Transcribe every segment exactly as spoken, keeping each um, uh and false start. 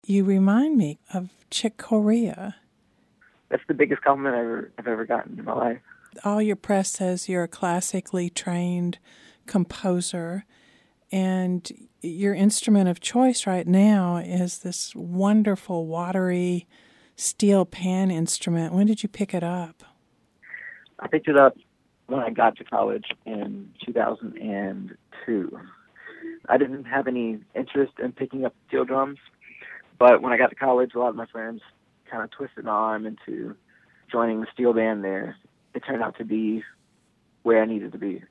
You remind me of Chick Corea. That's the biggest compliment I've ever, I've ever gotten in my life. All your press says you're a classically trained composer, and your instrument of choice right now is this wonderful, watery steel pan instrument. When did you pick it up? I picked it up when I got to college in two thousand two. I didn't have any interest in picking up steel drums, but when I got to college, a lot of my friends kind of twisted my arm into joining the steel band there. It turned out to be where I needed to be.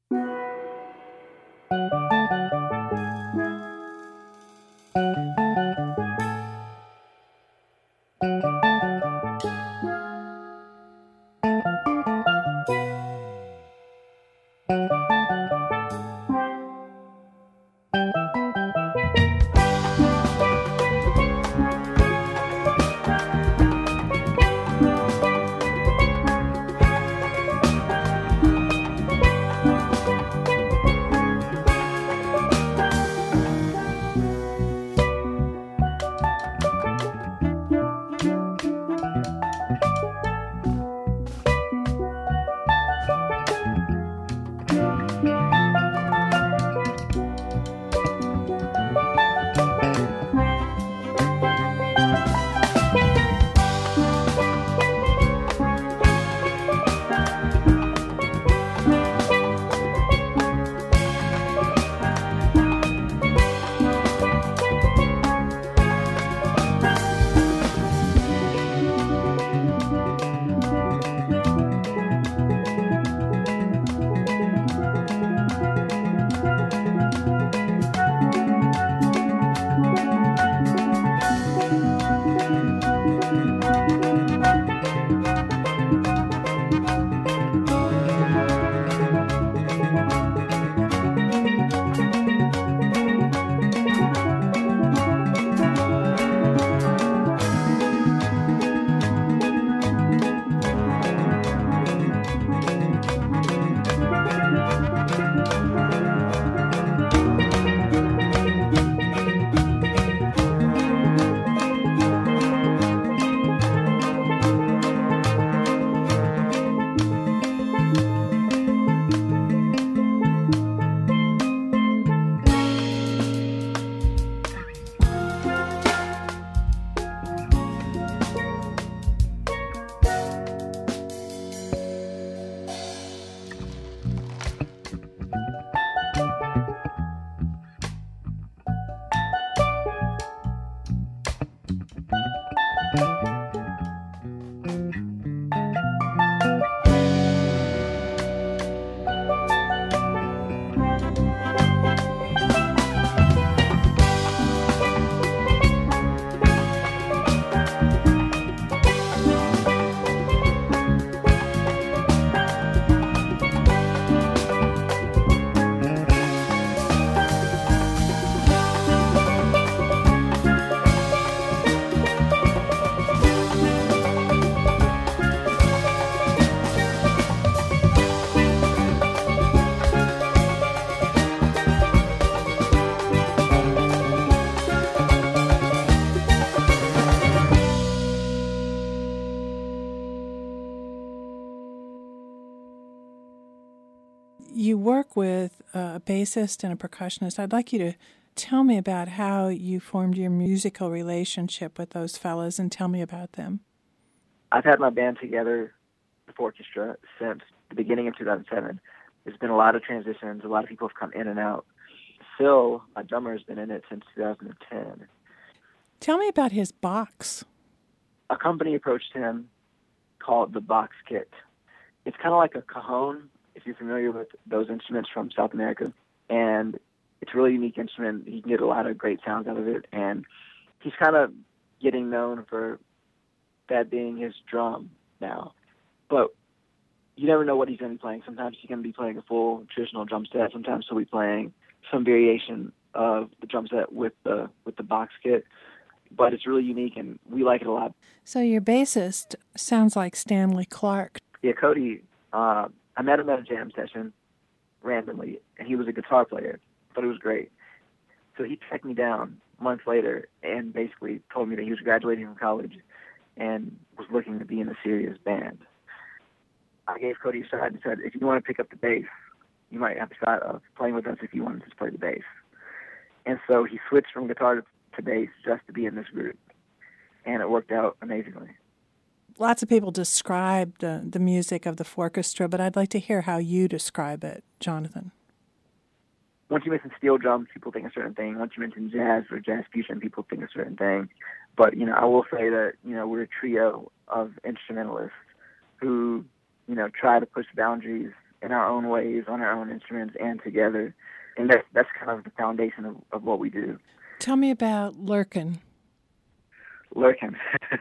You work with a bassist and a percussionist. I'd like you to tell me about how you formed your musical relationship with those fellas and tell me about them. I've had my band together with orchestra since the beginning of two thousand seven. There's been a lot of transitions. A lot of people have come in and out. Phil, my drummer, has been in it since two thousand ten. Tell me about his box. A company approached him called the Box Kit. It's kind of like a cajon, if you're familiar with those instruments from South America. And it's a really unique instrument. You can get a lot of great sounds out of it. And he's kind of getting known for that being his drum now. But you never know what he's going to be playing. Sometimes he's going to be playing a full traditional drum set. Sometimes he'll be playing some variation of the drum set with the with the Box Kit. But it's really unique, and we like it a lot. So your bassist sounds like Stanley Clarke. Yeah, Cody, uh, I met him at a jam session randomly, and he was a guitar player, but it was great. So he tracked me down months later and basically told me that he was graduating from college and was looking to be in a serious band. I gave Cody a shot and said, if you want to pick up the bass, you might have a shot of playing with us if you wanted to play the bass. And so he switched from guitar to, to bass just to be in this group. And it worked out amazingly. Lots of people describe the, the music of the Forchestra, but I'd like to hear how you describe it, Jonathan. Once you mention steel drums, people think a certain thing. Once you mention jazz or jazz fusion, people think a certain thing. But, you know, I will say that, you know, we're a trio of instrumentalists who, you know, try to push boundaries in our own ways, on our own instruments, and together. And that's, that's kind of the foundation of, of what we do. Tell me about Lurkin. Lurkin.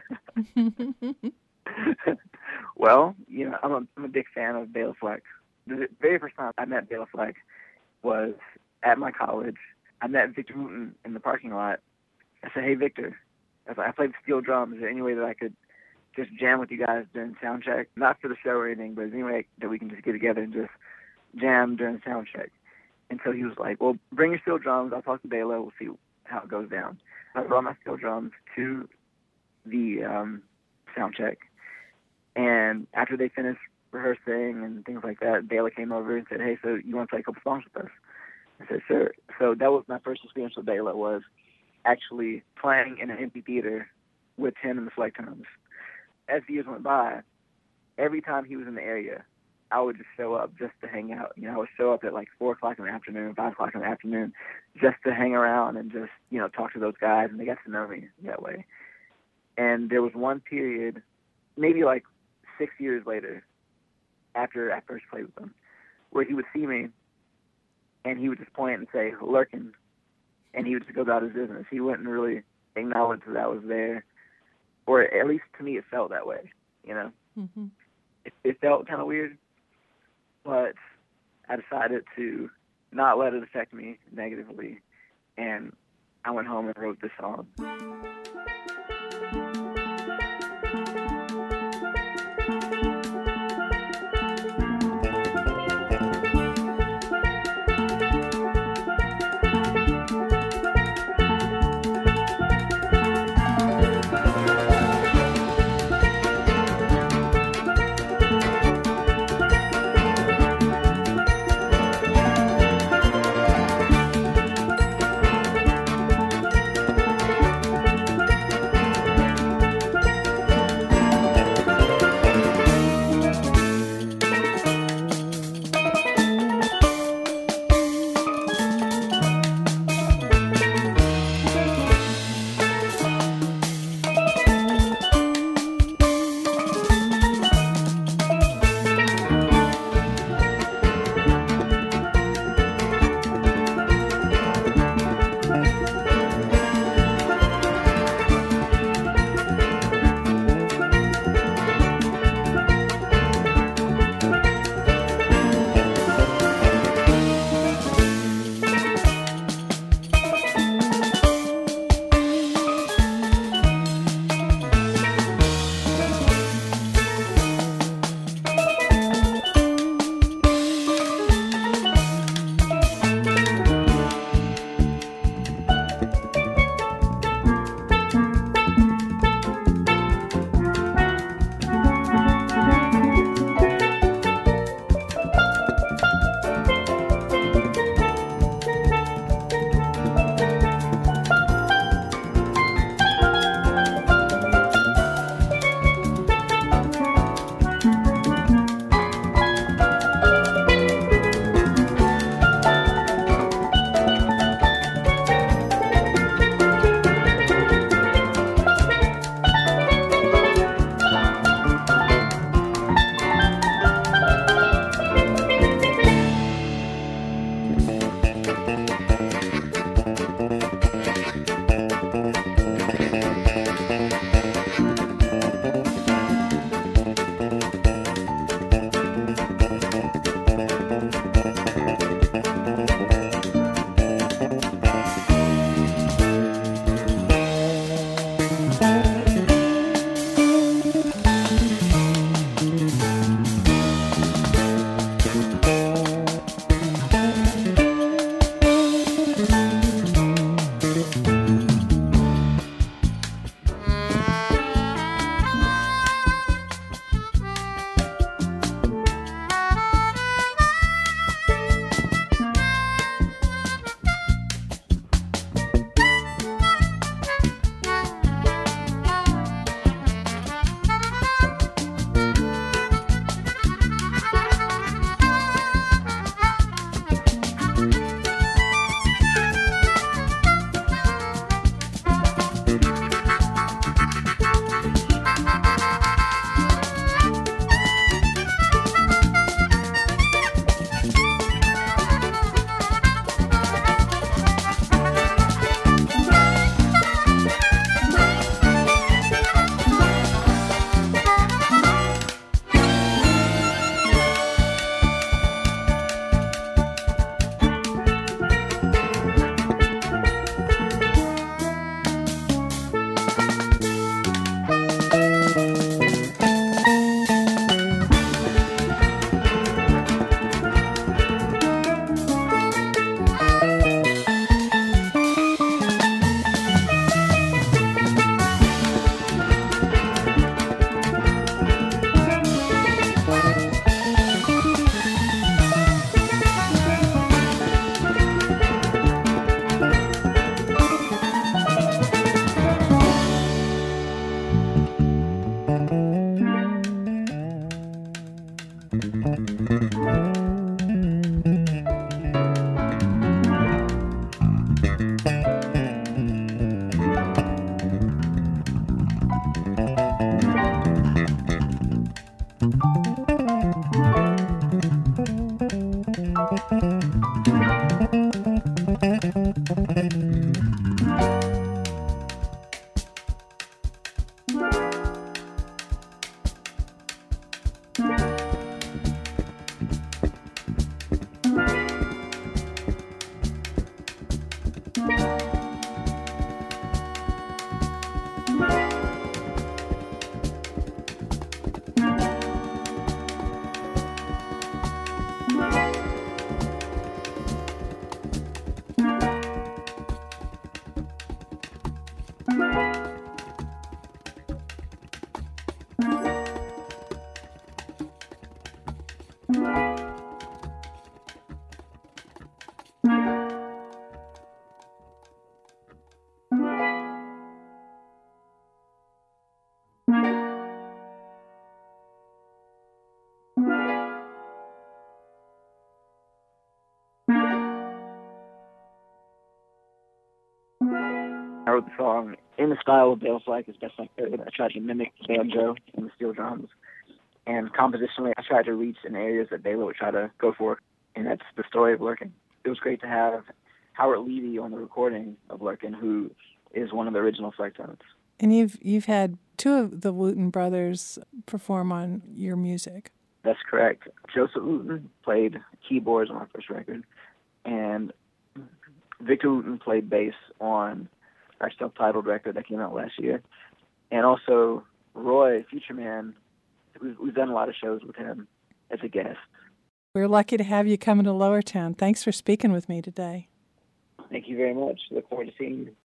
Well, you know, I'm a, I'm a big fan of Bela Fleck. The very first time I met Bela Fleck was at my college. I met Victor Wooten in the parking lot. I said, hey, Victor, I, was like, I played the steel drums. Is there any way that I could just jam with you guys during sound check? Not for the show or anything, but is there any way that we can just get together and just jam during sound check? And so he was like, well, bring your steel drums. I'll talk to Bela. We'll see how it goes down. I brought my steel drums to the um, sound check. And after they finished rehearsing and things like that, Bela came over and said, hey, so you want to play a couple songs with us? I said, sure. So that was my first experience with Bela, was actually playing in an empty theater with him and the Flecktones. As the years went by, every time he was in the area, I would just show up just to hang out. You know, I would show up at like four o'clock in the afternoon, five o'clock in the afternoon, just to hang around and just, you know, talk to those guys, and they got to know me that way. And there was one period, maybe like six years later, after I first played with him, where he would see me, and he would just point and say, Lurkin, and he would just go about his business. He wouldn't really acknowledge that I was there, or at least to me it felt that way, you know? Mm-hmm. It, it felt kind of weird, but I decided to not let it affect me negatively, and I went home and wrote this song. I wrote the song in the style of Bale's Like as best I could. I tried to mimic the banjo and the steel drums. And compositionally, I tried to reach in areas that Bela would try to go for. And that's the story of Lurkin. It was great to have Howard Levy on the recording of Lurkin, who is one of the original Flecktones. And you've you've had two of the Wooten brothers perform on your music. That's correct. Joseph Wooten played keyboards on my first record, and Victor Wooten played bass on our self-titled record that came out last year. And also Roy, Future Man, we've, we've done a lot of shows with him as a guest. We're lucky to have you coming to Lower Town. Thanks for speaking with me today. Thank you very much. Look forward to seeing you.